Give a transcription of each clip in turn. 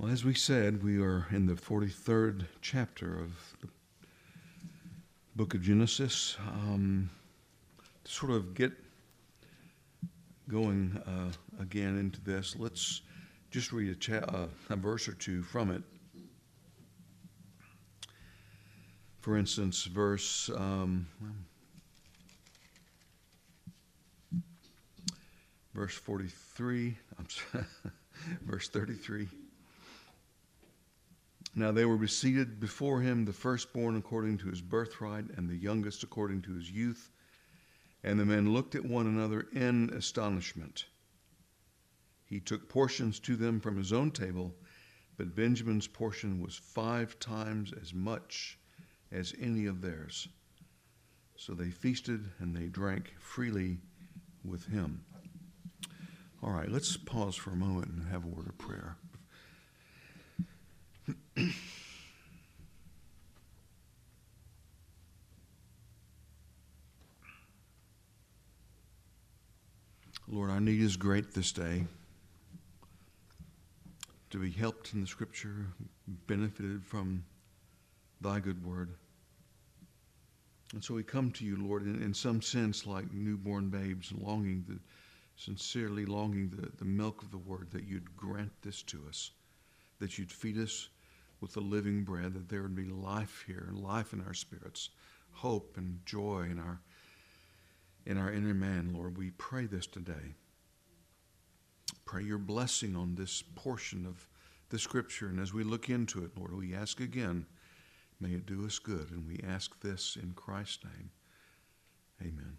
Well, as we said, we are in the 43rd chapter of the book of Genesis. To sort of get going again into this, let's just read a verse or two from it. For instance, verse 43, verse 33. Now they were seated before him, the firstborn according to his birthright, and the youngest according to his youth. And the men looked at one another in astonishment. He took portions to them from his own table, but Benjamin's portion was 5 times as much as any of theirs. So they feasted and they drank freely with him. All right, let's pause for a moment and have a word of prayer. Lord, our need is great this day to be helped in the Scripture, benefited from thy good word. And so we come to you, Lord, in some sense like newborn babes, sincerely longing the milk of the word, that you'd grant this to us, that you'd feed us with the living bread, that there would be life here, life in our spirits, hope and joy in our inner man, Lord. We pray this today. Pray your blessing on this portion of the Scripture, and as we look into it, Lord, we ask again, may it do us good, and we ask this in Christ's name. Amen.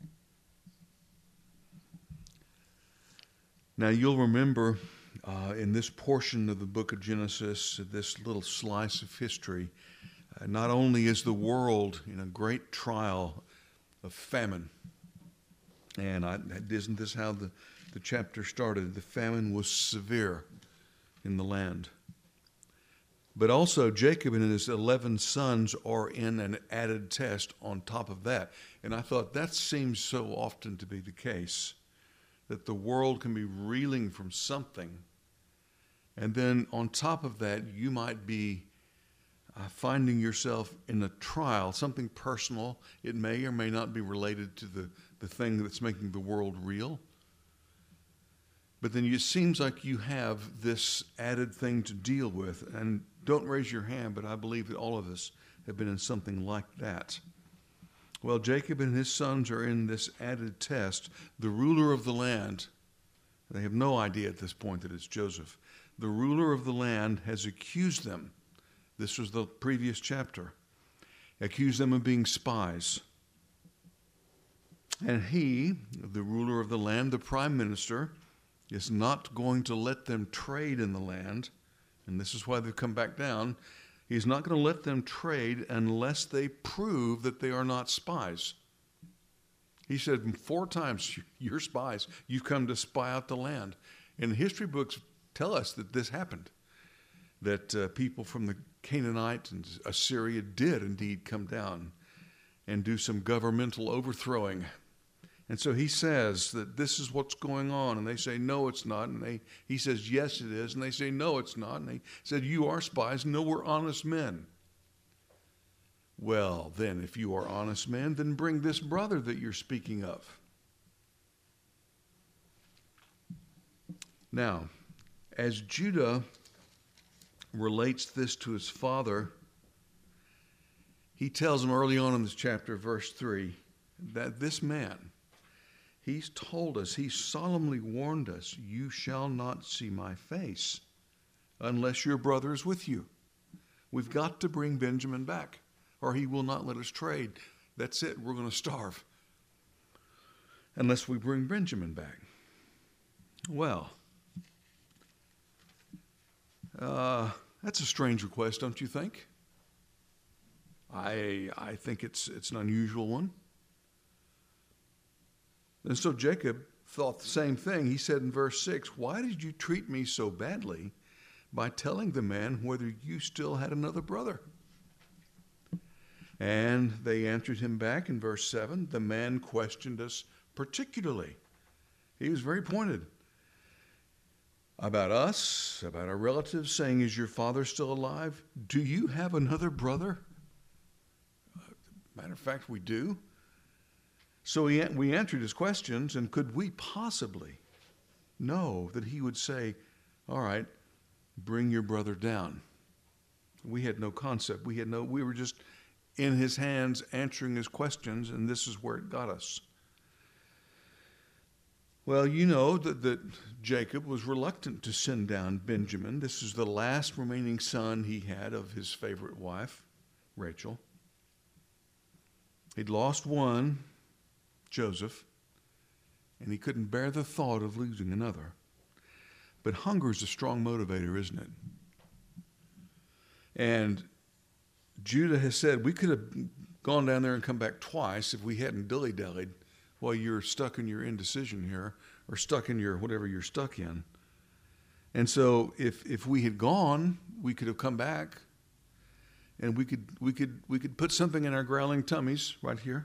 Now you'll remember in this portion of the book of Genesis, this little slice of history, not only is the world in a great trial of famine, and isn't this how the chapter started? The famine was severe in the land. But also Jacob and his 11 sons are in an added test on top of that. And I thought that seems so often to be the case, that the world can be reeling from something, and then on top of that you might be finding yourself in a trial, something personal. It may or may not be related to the thing that's making the world real. But then it seems like you have this added thing to deal with. And don't raise your hand, but I believe that all of us have been in something like that. Well, Jacob and his sons are in this added test. The ruler of the land, they have no idea at this point that it's Joseph. The ruler of the land has accused them. This was the previous chapter. Accused them of being spies. And he, the ruler of the land, the prime minister, is not going to let them trade in the land. And this is why they've come back down. He's not going to let them trade unless they prove that they are not spies. He said 4 times, you're spies. You've come to spy out the land. And history books tell us that this happened. That people from the Canaanite and Assyria did indeed come down and do some governmental overthrowing. And so he says that this is what's going on. And they say, no, it's not. And he says, yes, it is. And they say, no, it's not. And they said, you are spies. No, we're honest men. Well, then, if you are honest men, then bring this brother that you're speaking of. Now, as Judah relates this to his father, he tells him early on in this chapter, verse 3, that this man, he's told us, he solemnly warned us, you shall not see my face unless your brother is with you. We've got to bring Benjamin back, or he will not let us trade. That's it, we're going to starve unless we bring Benjamin back. Well, that's a strange request, don't you think? I think it's an unusual one. And so Jacob thought the same thing. He said in verse 6, why did you treat me so badly by telling the man whether you still had another brother? And they answered him back in verse 7, the man questioned us particularly. He was very pointed. about us, about our relatives, saying, is your father still alive? Do you have another brother? Matter of fact, we do. So we answered his questions, and could we possibly know that he would say, all right, bring your brother down? We had no concept. We were just in his hands answering his questions, and this is where it got us. Well, you know that Jacob was reluctant to send down Benjamin. This is the last remaining son he had of his favorite wife, Rachel. He'd lost one, Joseph, and he couldn't bear the thought of losing another. But hunger is a strong motivator, isn't it? And Judah has said, we could have gone down there and come back twice if we hadn't dilly-dallied while you're stuck in your indecision here, or stuck in your whatever you're stuck in. And so if we had gone, we could have come back, and we could put something in our growling tummies right here.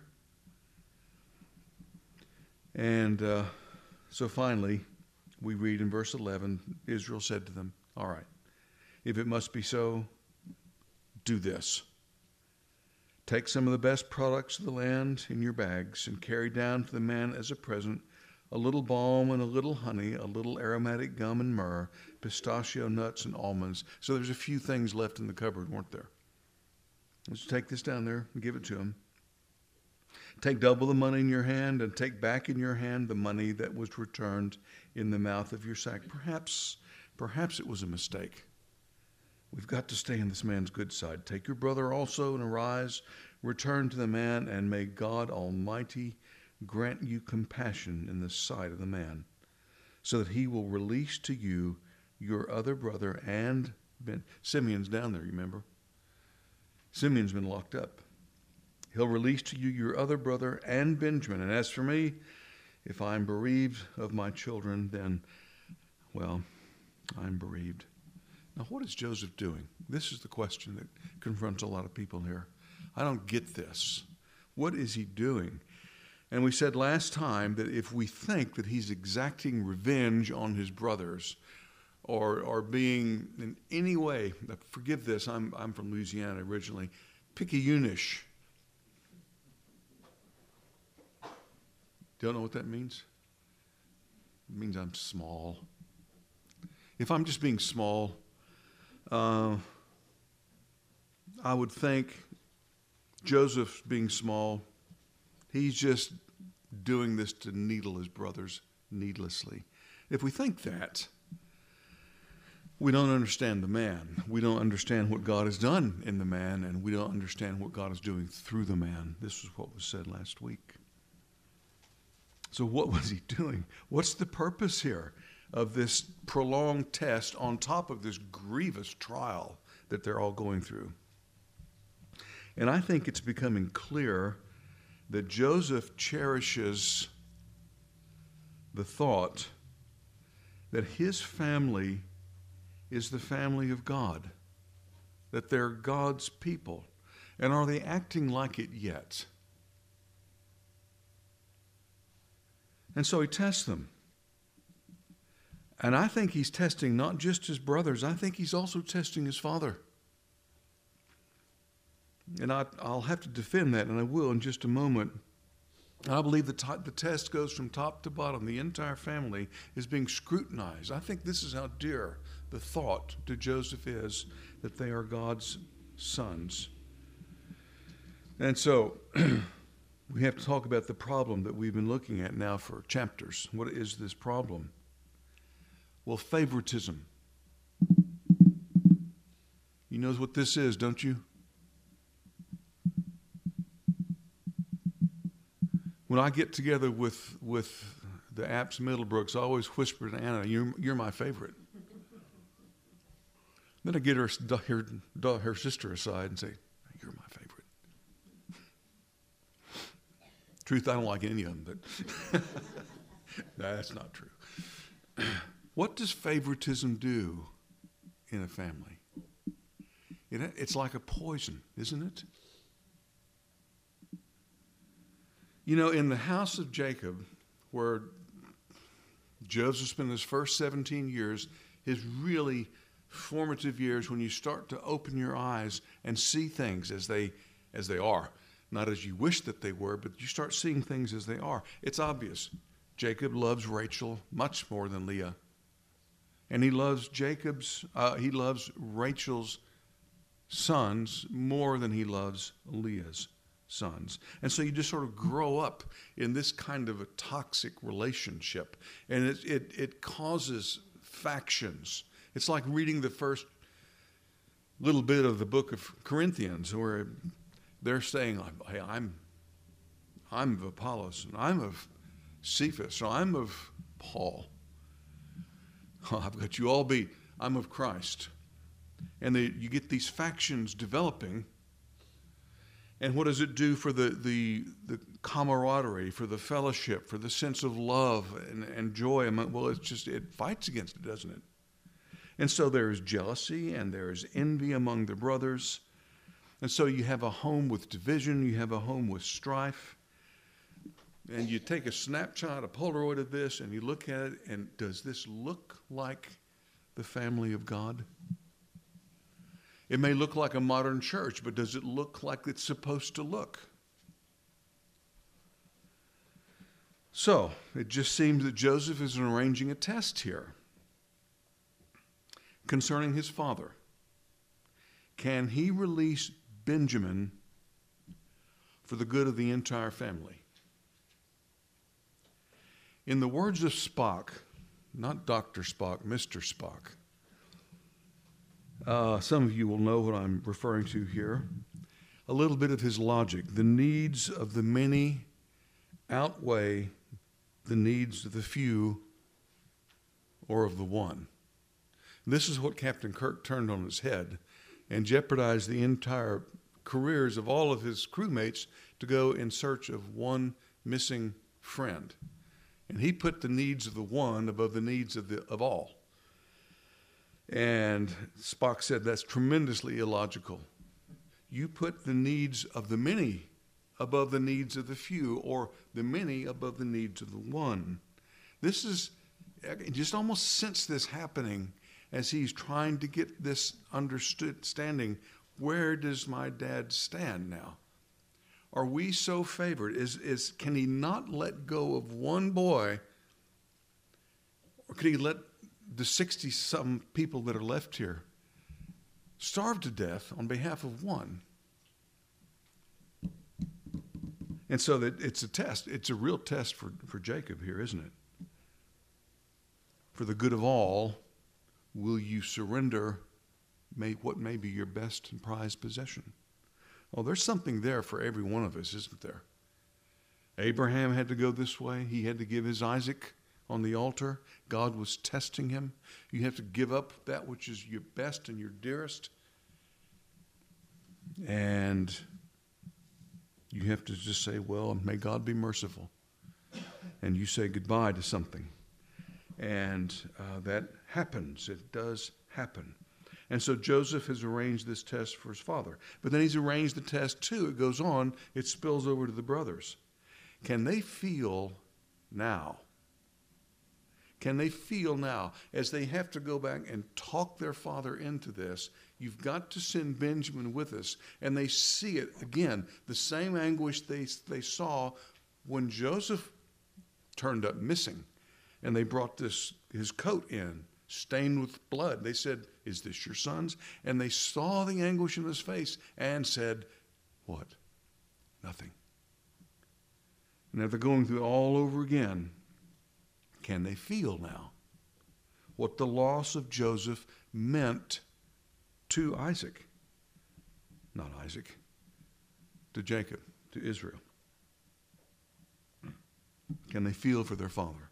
And so finally, we read in verse 11, Israel said to them, all right, if it must be so, do this. Take some of the best products of the land in your bags and carry down to the man as a present a little balm and a little honey, a little aromatic gum and myrrh, pistachio nuts and almonds. So there's a few things left in the cupboard, weren't there? Let's take this down there and give it to him. Take double the money in your hand and take back in your hand the money that was returned in the mouth of your sack. Perhaps it was a mistake. We've got to stay on this man's good side. Take your brother also and arise, return to the man, and may God Almighty grant you compassion in the sight of the man, so that he will release to you your other brother and Simeon's down there, you remember? Simeon's been locked up. He'll release to you your other brother and Benjamin. And as for me, if I'm bereaved of my children, then, well, I'm bereaved. Now, what is Joseph doing? This is the question that confronts a lot of people here. I don't get this. What is he doing? And we said last time that if we think that he's exacting revenge on his brothers or being in any way, forgive this, I'm from Louisiana originally, picayunish. Don't know what that means? It means I'm small. If I'm just being small, I would think Joseph being small, he's just doing this to needle his brothers needlessly. If we think that, we don't understand the man. We don't understand what God has done in the man, and we don't understand what God is doing through the man. This is what was said last week. So what was he doing? What's the purpose here of this prolonged test on top of this grievous trial that they're all going through? And I think it's becoming clear that Joseph cherishes the thought that his family is the family of God, that they're God's people. And are they acting like it yet? And so he tests them. And I think he's testing not just his brothers, I think he's also testing his father. And I'll have to defend that, and I will in just a moment. I believe the test goes from top to bottom. The entire family is being scrutinized. I think this is how dear the thought to Joseph is, that they are God's sons. And so we have to talk about the problem that we've been looking at now for chapters. What is this problem? Well, favoritism. You know what this is, don't you? When I get together with the Apps Middlebrooks, I always whisper to Anna, you're my favorite. Then I get her sister aside and say, you're my favorite. Truth, I don't like any of them, but no, that's not true. What does favoritism do in a family? It's like a poison, isn't it? You know, in the house of Jacob, where Joseph spent his first 17 years, his really formative years, when you start to open your eyes and see things as they are. Not as you wish that they were, but you start seeing things as they are. It's obvious. Jacob loves Rachel much more than Leah. And he loves Rachel's sons more than he loves Leah's sons. And so you just sort of grow up in this kind of a toxic relationship. And it causes factions. It's like reading the first little bit of the book of Corinthians, where they're saying, hey, I'm of Apollos, and I'm of Cephas, or I'm of Paul. Oh, I've got you all beat. I'm of Christ. And you get these factions developing. And what does it do for the camaraderie, for the fellowship, for the sense of love and joy? Well, it fights against it, doesn't it? And so there is jealousy and there is envy among the brothers. And so you have a home with division, you have a home with strife. And you take a snapshot, a Polaroid of this, and you look at it, and does this look like the family of God? It may look like a modern church, but does it look like it's supposed to look? So, it just seems that Joseph is arranging a test here concerning his father. Can he release Benjamin for the good of the entire family? In the words of Spock, not Dr. Spock, Mr. Spock, some of you will know what I'm referring to here. A little bit of his logic. The needs of the many outweigh the needs of the few or of the one. This is what Captain Kirk turned on his head and jeopardized the entire careers of all of his crewmates to go in search of one missing friend. And he put the needs of the one above the needs of all. And Spock said that's tremendously illogical. You put the needs of the many above the needs of the few, or the many above the needs of the one. This is, I just almost sense this happening as he's trying to get this understanding. Where does my dad stand now? Are we so favored? Can he not let go of one boy? Or could he let the 60-some people that are left here starve to death on behalf of one? And so that it's a test. It's a real test for Jacob here, isn't it? For the good of all, will you surrender what may be your best and prized possession? Oh, there's something there for every one of us, isn't there? Abraham had to go this way. He had to give his Isaac on the altar. God was testing him. You have to give up that which is your best and your dearest. And you have to just say, well, may God be merciful. And you say goodbye to something. And that happens. It does happen. And so Joseph has arranged this test for his father. But then he's arranged the test too. It goes on. It spills over to the brothers. Can they feel now? Can they feel now, as they have to go back and talk their father into this, you've got to send Benjamin with us. And they see it, again, the same anguish they saw when Joseph turned up missing. And they brought his coat in, stained with blood. They said, is this your son's? And they saw the anguish in his face and said, what? Nothing. Now they're going through it all over again. Can they feel now what the loss of Joseph meant to Isaac? Not Isaac, to Jacob, to Israel. Can they feel for their father?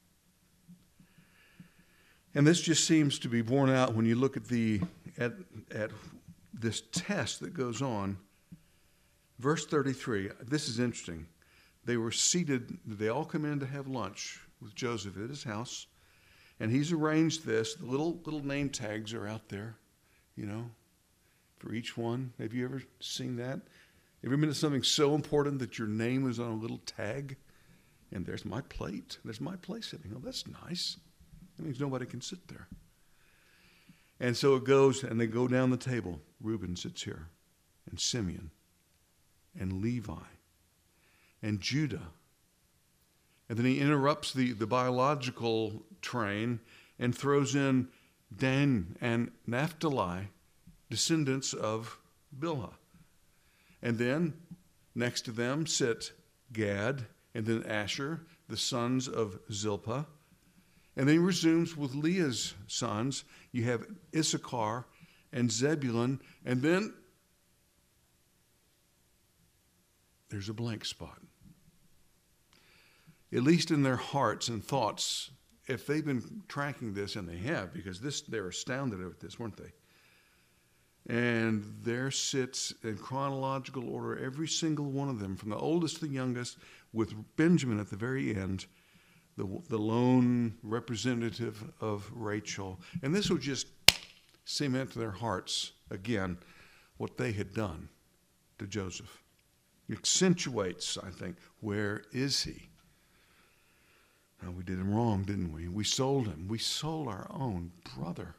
And this just seems to be borne out when you look at at this test that goes on. Verse 33, this is interesting. They were seated, they all come in to have lunch with Joseph at his house, and he's arranged this. The little name tags are out there, for each one. Have you ever seen that? Ever been to something so important that your name is on a little tag? And there's my plate. There's my place sitting. Oh, that's nice. That means nobody can sit there. And so it goes, and they go down the table. Reuben sits here, and Simeon, and Levi, and Judah. And then he interrupts the biological train and throws in Dan and Naphtali, descendants of Bilhah. And then next to them sit Gad and then Asher, the sons of Zilpah. And then he resumes with Leah's sons. You have Issachar and Zebulun. And then there's a blank spot. At least in their hearts and thoughts, if they've been tracking this, and they have, because they're astounded at this, weren't they? And there sits in chronological order every single one of them, from the oldest to the youngest, with Benjamin at the very end, the lone representative of Rachel. And this will just cement to their hearts, again, what they had done to Joseph. It accentuates, I think, where is he? Now, we did him wrong, didn't we? We sold him. We sold our own brother.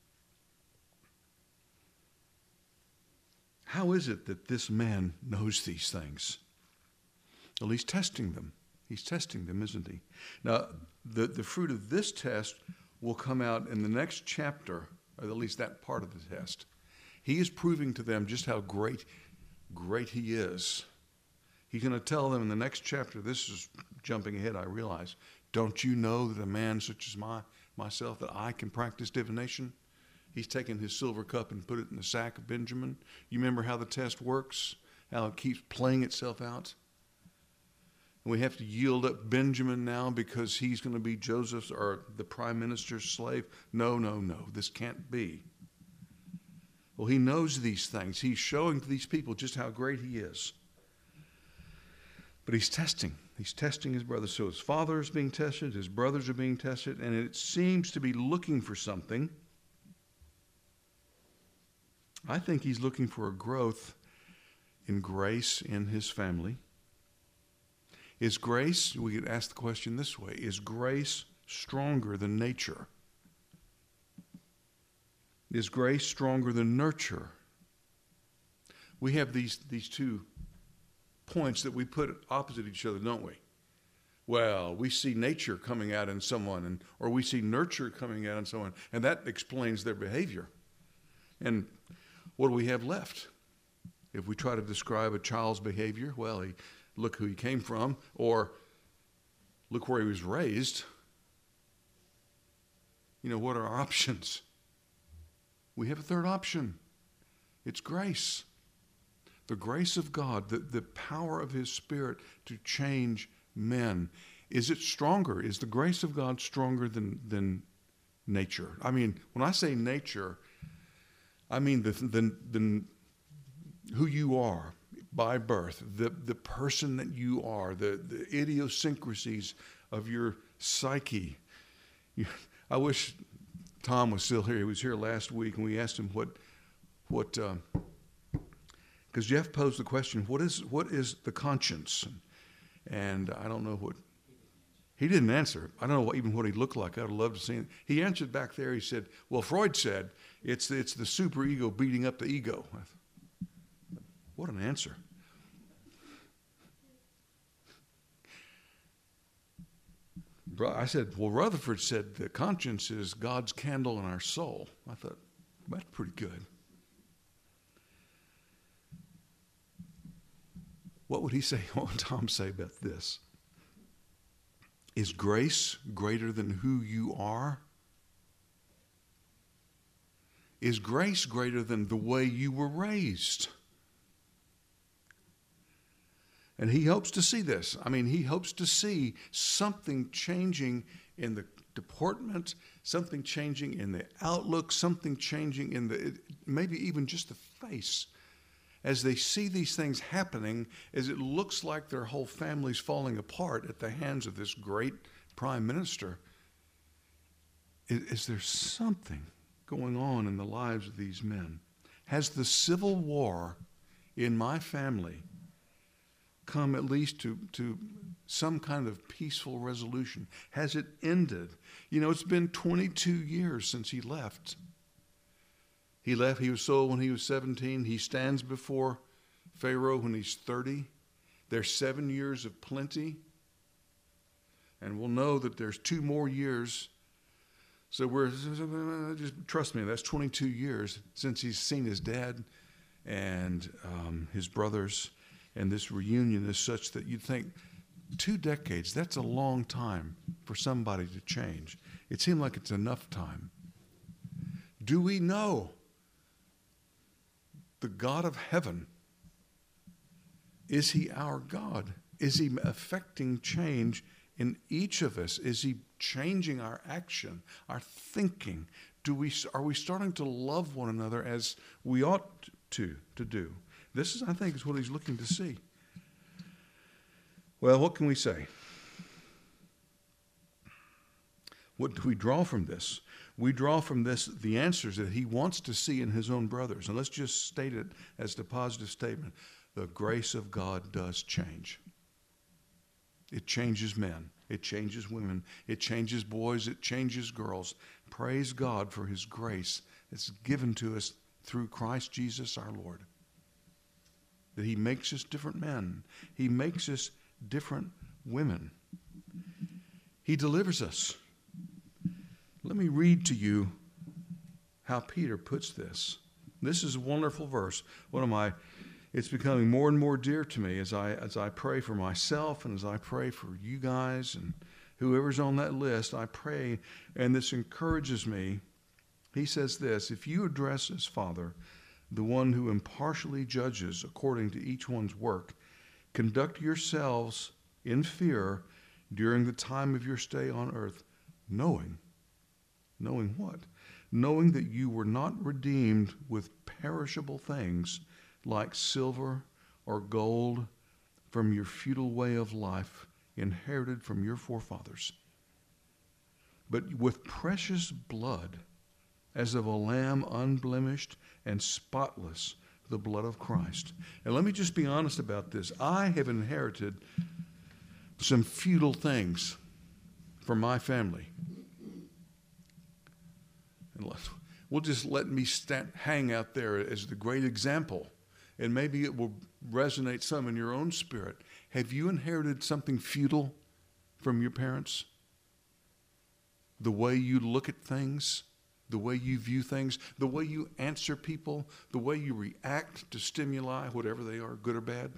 How is it that this man knows these things? Well, he's testing them. He's testing them, isn't he? Now, the fruit of this test will come out in the next chapter, or at least that part of the test. He is proving to them just how great he is. He's going to tell them in the next chapter, this is jumping ahead, I realize, don't you know that a man such as myself, that I can practice divination? He's taken his silver cup and put it in the sack of Benjamin. You remember how the test works? How it keeps playing itself out? And we have to yield up Benjamin now because he's going to be Joseph's or the prime minister's slave. No, this can't be. Well, he knows these things. He's showing to these people just how great he is. But he's testing. He's testing his brothers. So his father is being tested, his brothers are being tested, and it seems to be looking for something. I think he's looking for a growth in grace in his family. Is grace, we could ask the question this way, is grace stronger than nature? Is grace stronger than nurture? We have these two points that we put opposite each other, don't we? Well, we see nature coming out in someone, or we see nurture coming out in someone, and that explains their behavior. And what do we have left? If we try to describe a child's behavior, well, look who he came from, or look where he was raised. What are our options? We have a third option. It's grace. The grace of God, the power of his Spirit to change men. Is it stronger? Is the grace of God stronger than nature? I mean, when I say nature, I mean the who you are by birth, the person that you are, the idiosyncrasies of your psyche. I wish Tom was still here. He was here last week, and we asked him what because Jeff posed the question, what is the conscience? And I don't know what, he didn't answer. I don't know even what he looked like. I would love to see him. He answered back there, he said, well, Freud said, it's the superego beating up the ego. What an answer. I said, well, Rutherford said the conscience is God's candle in our soul. I thought, that's pretty good. What would he say? What would Tom say about this? Is grace greater than who you are? Is grace greater than the way you were raised? And he hopes to see this. I mean, he hopes to see something changing in the deportment, something changing in the outlook, something changing in maybe even just the face. As they see these things happening, as it looks like their whole family's falling apart at the hands of this great prime minister, is there something going on in the lives of these men? Has the civil war in my family come at least to some kind of peaceful resolution? Has it ended? It's been 22 years since he left. He left. He was sold when he was 17. He stands before Pharaoh when he's 30. There's 7 years of plenty. And we'll know that there's 2 more years. So just trust me, that's 22 years since he's seen his dad and his brothers. And this reunion is such that you'd think 2 decades, that's a long time for somebody to change. It seemed like it's enough time. Do we know the God of heaven? Is he our God? Is he affecting change in each of us? Is he changing our action, our thinking? Are we starting to love one another as we ought to do? This is, I think, is what he's looking to see. Well, what can we say? What do we draw from this? We draw from this the answers that he wants to see in his own brothers. And let's just state it as the positive statement. The grace of God does change. It changes men. It changes women. It changes boys. It changes girls. Praise God for his grace that's given to us through Christ Jesus our Lord. That he makes us different men. He makes us different women. He delivers us. Let me read to you how Peter puts this. This is a wonderful verse. It's becoming more and more dear to me as I pray for myself and as I pray for you guys and whoever's on that list. I pray, and this encourages me. He says this: if you address as Father, the one who impartially judges according to each one's work, conduct yourselves in fear during the time of your stay on earth, knowing what? Knowing that you were not redeemed with perishable things like silver or gold from your futile way of life inherited from your forefathers, but with precious blood as of a lamb unblemished and spotless, the blood of Christ. And let me just be honest about this. I have inherited some futile things from my family. And we'll just let me hang out there as the great example. And maybe it will resonate some in your own spirit. Have you inherited something futile from your parents? The way you look at things, the way you view things, the way you answer people, the way you react to stimuli, whatever they are, good or bad.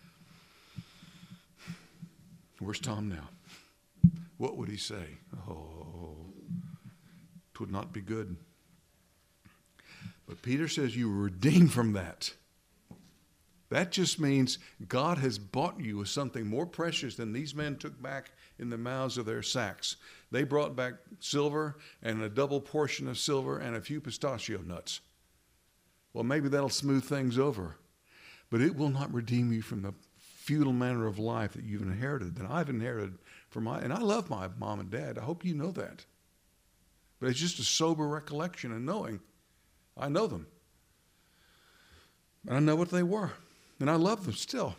Where's Tom now? What would he say? Oh, it would not be good. But Peter says you were redeemed from that. That just means God has bought you with something more precious than these men took back in the mouths of their sacks. They brought back silver and a double portion of silver and a few pistachio nuts. Well, maybe that'll smooth things over, but it will not redeem you from the futile manner of life that you've inherited, that I've inherited and I love my mom and dad. I hope you know that. But it's just a sober recollection and knowing I know them. And I know what they were. And I love them still.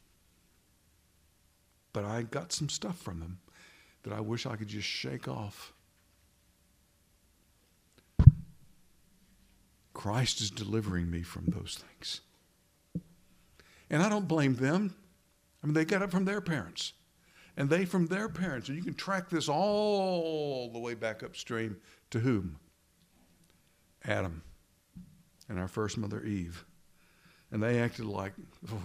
But I got some stuff from them that I wish I could just shake off. Christ is delivering me from those things. And I don't blame them. I mean, they got it from their parents. And they from their parents. And you can track this all the way back upstream to whom? Adam and our first mother, Eve. And they acted like, oh.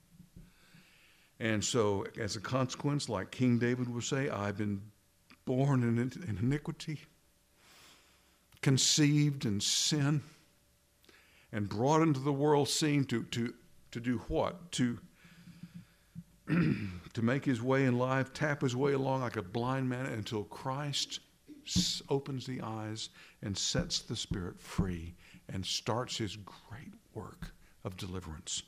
And so as a consequence, like King David would say, I've been born in iniquity, conceived in sin, and brought into the world scene to do what? To make his way in life, tap his way along like a blind man until Christ opens the eyes and sets the spirit free and starts his great work of deliverance.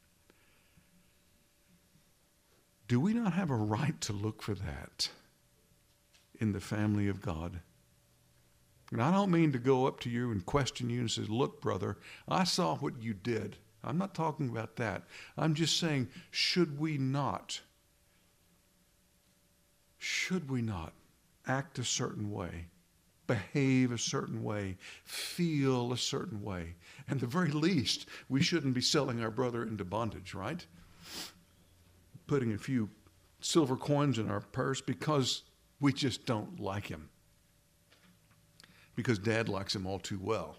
Do we not have a right to look for that in the family of God? And I don't mean to go up to you and question you and say, look, brother, I saw what you did. I'm not talking about that. I'm just saying, should we not act a certain way behave a certain way, feel a certain way. And the very least, we shouldn't be selling our brother into bondage, right? Putting a few silver coins in our purse because we just don't like him. Because Dad likes him all too well.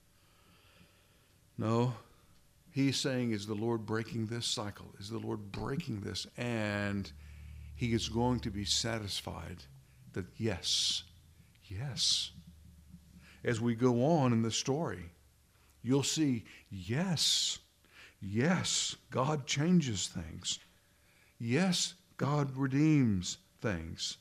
No, he's saying, is the Lord breaking this cycle? Is the Lord breaking this? And he is going to be satisfied that yes. As we go on in the story, you'll see, yes, God changes things. Yes, God redeems things.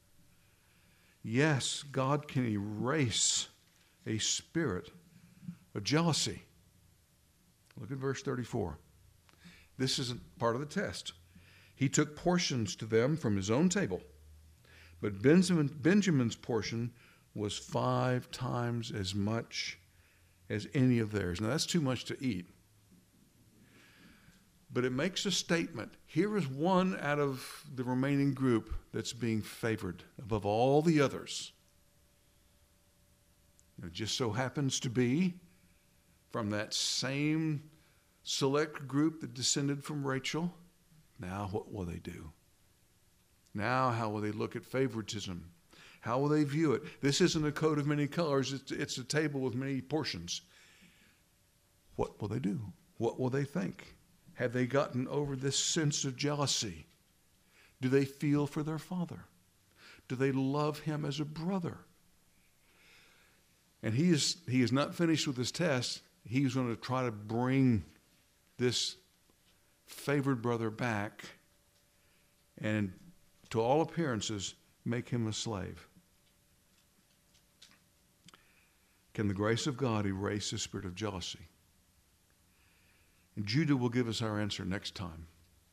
Yes, God can erase a spirit of jealousy. Look at verse 34. This isn't part of the test. He took portions to them from his own table, but Benjamin's portion was 5 times as much as any of theirs. Now, that's too much to eat. But it makes a statement. Here is one out of the remaining group that's being favored above all the others. It just so happens to be from that same select group that descended from Rachel. Now what will they do? Now how will they look at favoritism? How will they view it? This isn't a coat of many colors. It's a table with many portions. What will they do? What will they think? Have they gotten over this sense of jealousy? Do they feel for their father? Do they love him as a brother? And he is not finished with his test. He's going to try to bring this favored brother back and, to all appearances, make him a slave. Can the grace of God erase the spirit of jealousy? And Judah will give us our answer next time.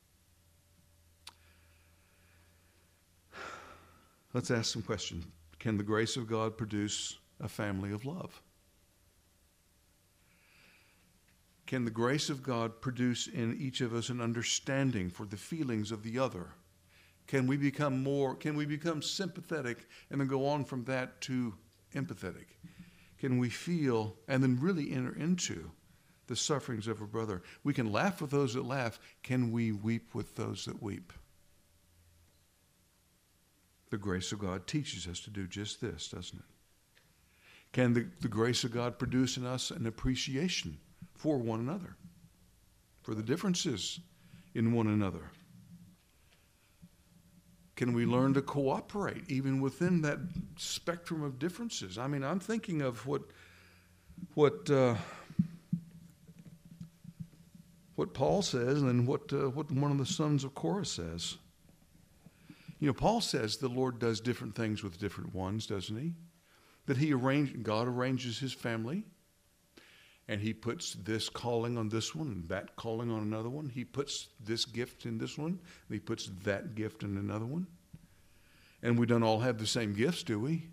Let's ask some questions. Can the grace of God produce a family of love? Can the grace of God produce in each of us an understanding for the feelings of the other? Can we become sympathetic and then go on from that to empathetic? Can we feel and then really enter into the sufferings of a brother? We can laugh with those that laugh. Can we weep with those that weep? The grace of God teaches us to do just this, doesn't it? Can the grace of God produce in us an appreciation for one another, for the differences in one another? Can we learn to cooperate even within that spectrum of differences? I mean, I'm thinking of what Paul says, and then what one of the sons of Korah says. You know, Paul says the Lord does different things with different ones, doesn't he? That God arranges his family, and he puts this calling on this one and that calling on another one. He puts this gift in this one, and he puts that gift in another one. And we don't all have the same gifts, do we?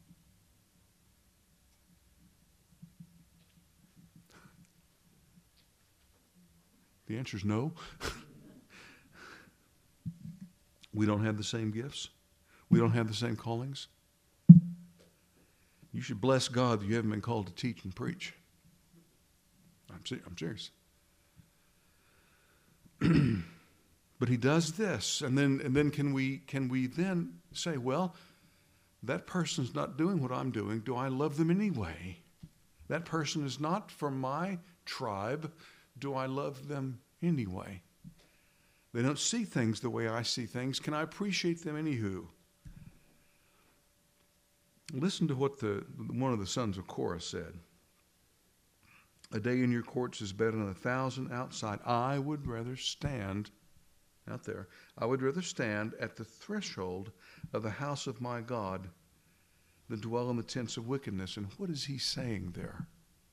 The answer is no. We don't have the same gifts. We don't have the same callings. You should bless God that you haven't been called to teach and preach. I'm serious. But he does this, and then can we then say, well, that person's not doing what I'm doing. Do I love them anyway? That person is not from my tribe. Do I love them anyway? They don't see things the way I see things. Can I appreciate them anywho? Listen to what one of the sons of Korah said. A day in your courts is better than 1,000 outside. I would rather stand out there. I would rather stand at the threshold of the house of my God than dwell in the tents of wickedness. And what is he saying there?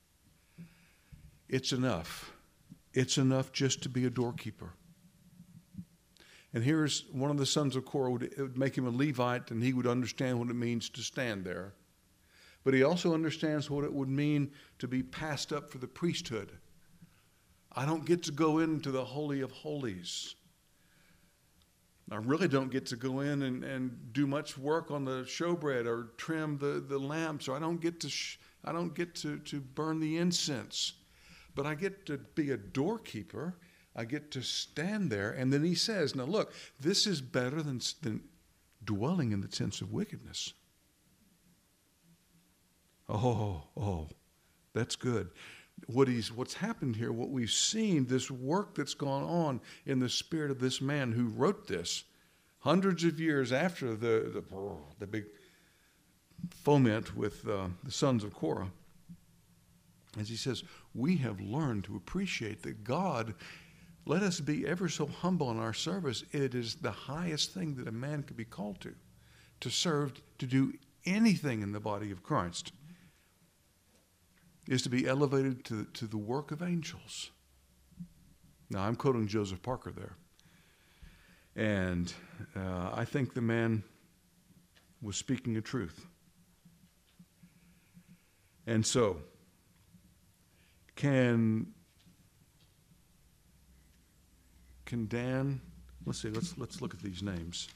It's enough. It's enough just to be a doorkeeper. And here's one of the sons of Korah. It would make him a Levite, and he would understand what it means to stand there. But he also understands what it would mean to be passed up for the priesthood. I don't get to go into the Holy of Holies. I really don't get to go in and do much work on the showbread or trim the lamps, or I don't get to burn the incense. But I get to be a doorkeeper. I get to stand there. And then he says, now look, this is better than dwelling in the tents of wickedness. Oh, that's good. What's happened here, what we've seen, this work that's gone on in the spirit of this man who wrote this hundreds of years after the big foment with the sons of Korah. As he says, we have learned to appreciate that God, let us be ever so humble in our service. It is the highest thing that a man could be called to serve, to do anything in the body of Christ, is to be elevated to the work of angels. Now, I'm quoting Joseph Parker there. And I think the man was speaking the truth. And so, can Dan, let's look at these names.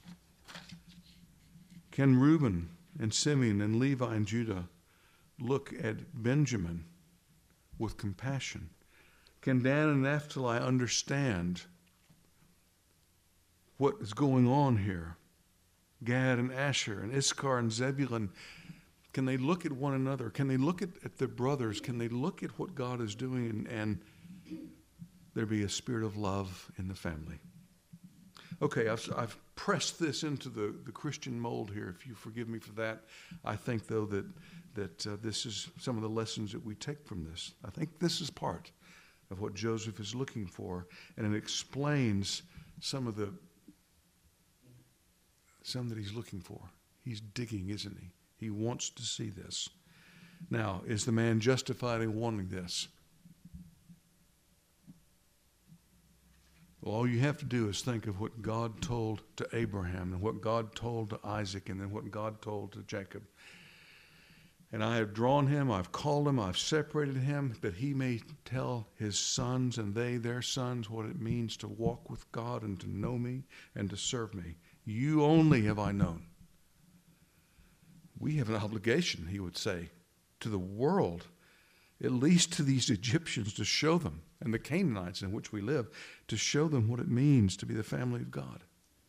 Can Reuben and Simeon and Levi and Judah look at Benjamin with compassion? Can Dan and Naphtali understand what is going on here? Gad and Asher and Issachar and Zebulun, can they look at one another? Can they look at their brothers? Can they look at what God is doing and there be a spirit of love in the family? Okay, I've pressed this into the Christian mold here, if you forgive me for that. I think, though, that this is some of the lessons that we take from this. I think this is part of what Joseph is looking for, and it explains some that he's looking for. He's digging, isn't he? He wants to see this. Now, is the man justified in wanting this? Well, all you have to do is think of what God told to Abraham and what God told to Isaac and then what God told to Jacob. And I have drawn him, I've called him, I've separated him, that he may tell his sons and they their sons what it means to walk with God and to know me and to serve me. You only have I known. We have an obligation, he would say, to the world, at least to these Egyptians, to show them, and the Canaanites in which we live, to show them what it means to be the family of God.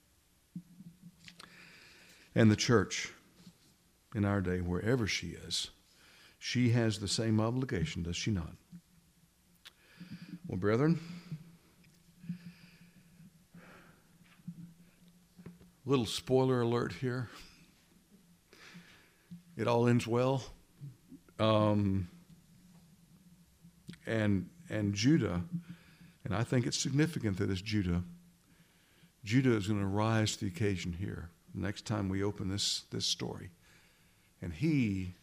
And the church, in our day, wherever she is, she has the same obligation, does she not? Well, brethren, little spoiler alert here. It all ends well. And Judah, and I think it's significant that it's Judah. Judah is going to rise to the occasion here next time we open this story. And he's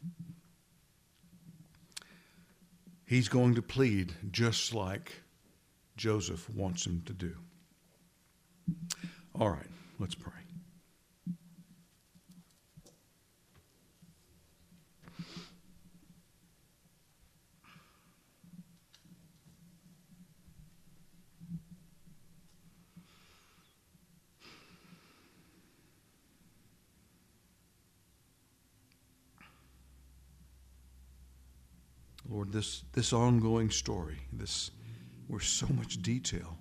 going to plead just like Joseph wants him to do. All right, let's pray. Lord, this ongoing story, where's so much detail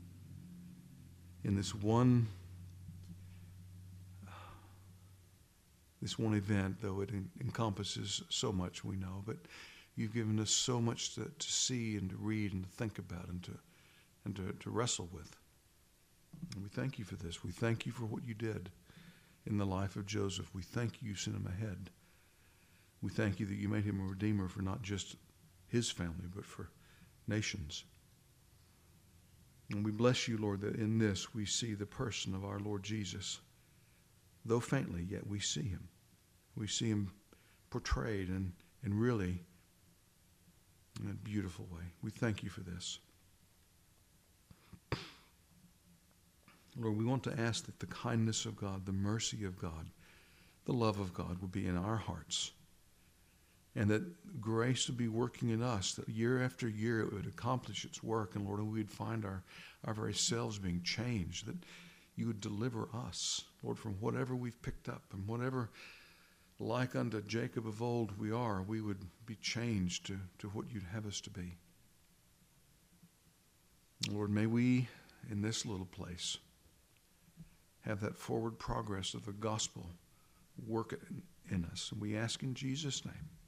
in this one event, though it encompasses so much, we know, but you've given us so much to see and to read and to think about and to wrestle with. And we thank you for this. We thank you for what you did in the life of Joseph. We thank you sent him ahead. We thank you that you made him a redeemer for not just his family, but for nations. And we bless you, Lord, that in this we see the person of our Lord Jesus. Though faintly, yet we see him. We see him portrayed and really in a beautiful way. We thank you for this. Lord, we want to ask that the kindness of God, the mercy of God, the love of God will be in our hearts. And that grace would be working in us, that year after year it would accomplish its work. And Lord, we would find our very selves being changed, that you would deliver us, Lord, from whatever we've picked up and whatever, like unto Jacob of old we are, we would be changed to what you'd have us to be. Lord, may we, in this little place, have that forward progress of the gospel work in us. And we ask in Jesus' name.